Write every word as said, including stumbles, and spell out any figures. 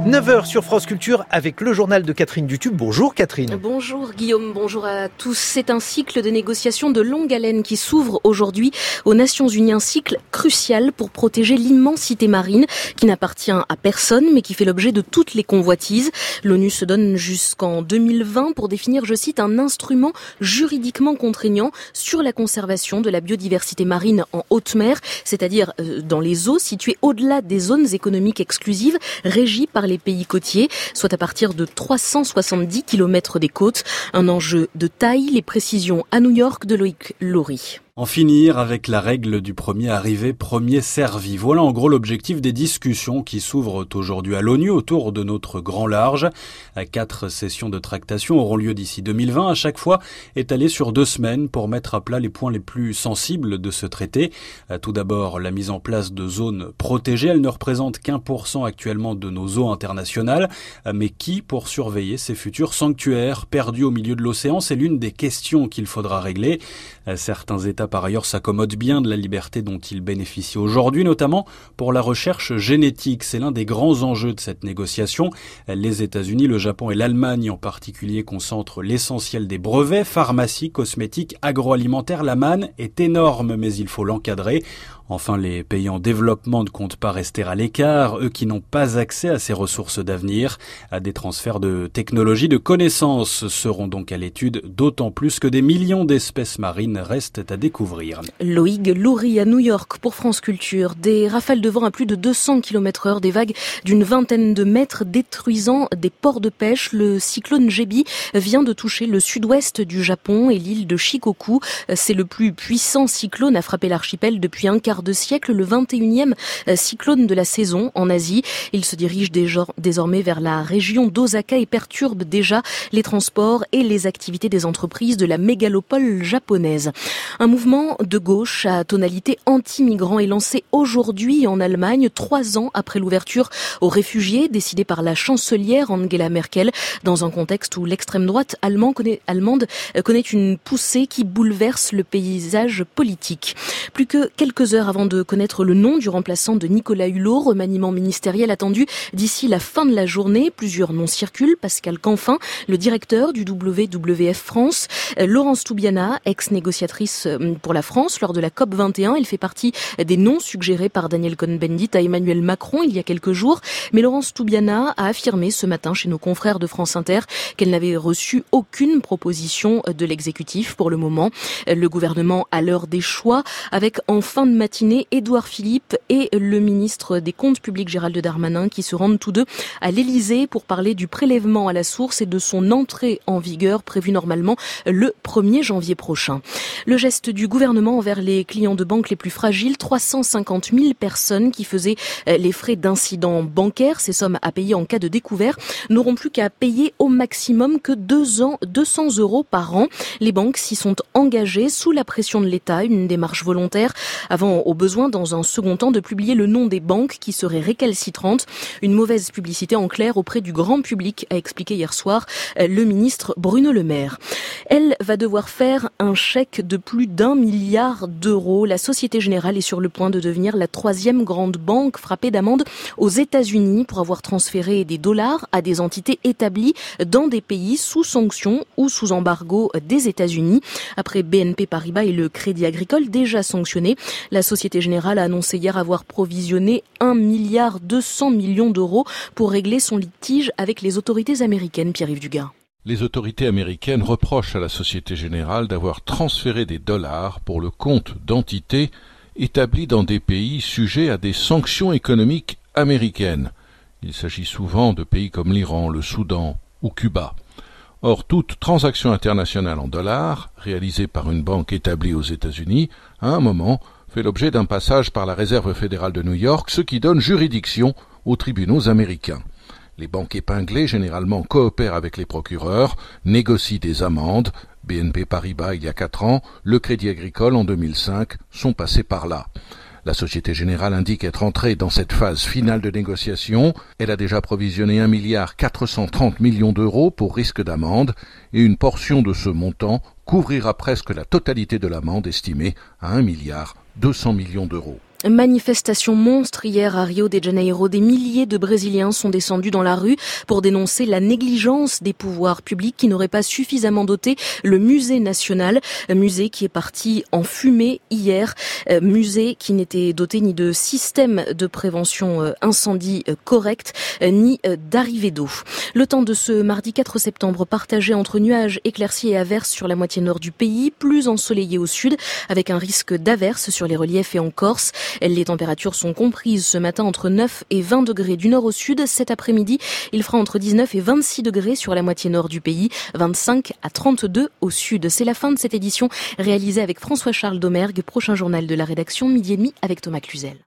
neuf heures sur France Culture avec le journal de Catherine Dutube. Bonjour Catherine. Bonjour Guillaume, bonjour à tous. C'est un cycle de négociations de longue haleine qui s'ouvre aujourd'hui aux Nations Unies. Un cycle crucial pour protéger l'immensité marine qui n'appartient à personne mais qui fait l'objet de toutes les convoitises. L'ONU se donne jusqu'en deux mille vingt pour définir, je cite, un instrument juridiquement contraignant sur la conservation de la biodiversité marine en haute mer, c'est-à-dire dans les eaux situées au-delà des zones économiques exclusives régies par les pays côtiers, soit à partir de trois cent soixante-dix kilomètres des côtes. Un enjeu de taille, les précisions à New York de Loïc Laurie. En finir avec la règle du premier arrivé, premier servi. Voilà en gros l'objectif des discussions qui s'ouvrent aujourd'hui à l'ONU autour de notre grand large. Quatre sessions de tractation auront lieu d'ici deux mille vingt, à chaque fois étalées sur deux semaines pour mettre à plat les points les plus sensibles de ce traité. Tout d'abord, la mise en place de zones protégées. Elles ne représentent qu'un pour cent actuellement de nos eaux internationales. Mais qui pour surveiller ces futurs sanctuaires perdus au milieu de l'océan? C'est l'une des questions qu'il faudra régler. Certains États par ailleurs s'accommodent bien de la liberté dont ils bénéficient aujourd'hui, notamment pour la recherche génétique. C'est l'un des grands enjeux de cette négociation. Les États-Unis, le Japon et l'Allemagne en particulier concentrent l'essentiel des brevets. Pharmacie, cosmétiques, agroalimentaire, la manne est énorme, mais il faut l'encadrer. Enfin, les pays en développement ne comptent pas rester à l'écart, eux qui n'ont pas accès à ces ressources d'avenir. Des transferts de technologies, de connaissances seront donc à l'étude, d'autant plus que des millions d'espèces marines restent à découvrir. Loïc Laurie à New York pour France Culture. Des rafales de vent à plus de deux cents kilomètres heure, des vagues d'une vingtaine de mètres détruisant des ports de pêche. Le cyclone Jebi vient de toucher le sud-ouest du Japon et l'île de Shikoku. C'est le plus puissant cyclone à frapper l'archipel depuis un quart de siècle, le vingt et unième cyclone de la saison en Asie. Il se dirige désormais vers la région d'Osaka et perturbe déjà les transports et les activités des entreprises de la mégalopole japonaise. Un mouvement de gauche à tonalité anti-migrant est lancé aujourd'hui en Allemagne, trois ans après l'ouverture aux réfugiés décidée par la chancelière Angela Merkel, dans un contexte où l'extrême droite allemande connaît, allemande connaît une poussée qui bouleverse le paysage politique. Plus que quelques heures avant de connaître le nom du remplaçant de Nicolas Hulot, remaniement ministériel attendu d'ici la fin de la journée. Plusieurs noms circulent. Pascal Canfin, le directeur du W W F France. Laurence Toubiana, ex-négociatrice pour la France lors de la COP vingt et un. Elle fait partie des noms suggérés par Daniel Cohn-Bendit à Emmanuel Macron il y a quelques jours. Mais Laurence Toubiana a affirmé ce matin chez nos confrères de France Inter qu'elle n'avait reçu aucune proposition de l'exécutif pour le moment. Le gouvernement à l'heure des choix, avec en fin de matinée Édouard Philippe et le ministre des Comptes publics Gérald Darmanin qui se rendent tous deux à l'Élysée pour parler du prélèvement à la source et de son entrée en vigueur prévue normalement le premier janvier prochain. Le geste du gouvernement envers les clients de banque les plus fragiles, trois cent cinquante mille personnes qui faisaient les frais d'incidents bancaires, ces sommes à payer en cas de découvert, n'auront plus qu'à payer au maximum que deux ans, deux cents euros par an. Les banques s'y sont engagées sous la pression de l'État, une démarche volontaire avant au besoin dans un second temps de publier le nom des banques qui seraient récalcitrantes. Une mauvaise publicité en clair auprès du grand public, a expliqué hier soir le ministre Bruno Le Maire. Elle va devoir faire un chèque de plus d'un milliard d'euros. La Société Générale est sur le point de devenir la troisième grande banque frappée d'amende aux États-Unis pour avoir transféré des dollars à des entités établies dans des pays sous sanctions ou sous embargo des États-Unis. Après B N P Paribas et le Crédit Agricole déjà sanctionnés, la Société Générale a annoncé hier avoir provisionné un milliard deux cents millions d'euros pour régler son litige avec les autorités américaines. Pierre-Yves Dugas. Les autorités américaines reprochent à la Société Générale d'avoir transféré des dollars pour le compte d'entités établies dans des pays sujets à des sanctions économiques américaines. Il s'agit souvent de pays comme l'Iran, le Soudan ou Cuba. Or, toute transaction internationale en dollars, réalisée par une banque établie aux États-Unis, à un moment, fait l'objet d'un passage par la Réserve fédérale de New York, ce qui donne juridiction aux tribunaux américains. Les banques épinglées, généralement, coopèrent avec les procureurs, négocient des amendes. B N P Paribas il y a quatre ans, le Crédit Agricole en deux mille cinq sont passés par là. La Société Générale indique être entrée dans cette phase finale de négociation. Elle a déjà provisionné un milliard quatre cent trente millions d'euros pour risque d'amende et une portion de ce montant couvrira presque la totalité de l'amende estimée à un milliard deux cents millions d'euros. Manifestation monstre hier à Rio de Janeiro. Des milliers de Brésiliens sont descendus dans la rue pour dénoncer la négligence des pouvoirs publics qui n'auraient pas suffisamment doté le musée national. Musée qui est parti en fumée hier. Musée qui n'était doté ni de système de prévention incendie correct, ni d'arrivée d'eau. Le temps de ce mardi quatre septembre partagé entre nuages, éclaircies et averses sur la moitié nord du pays, plus ensoleillé au sud, avec un risque d'averses sur les reliefs et en Corse. Les températures sont comprises ce matin entre neuf et vingt degrés du nord au sud. Cet après-midi, il fera entre dix-neuf et vingt-six degrés sur la moitié nord du pays, vingt-cinq à trente-deux au sud. C'est la fin de cette édition réalisée avec François-Charles Domergue. Prochain journal de la rédaction, midi et demi avec Thomas Cluzel.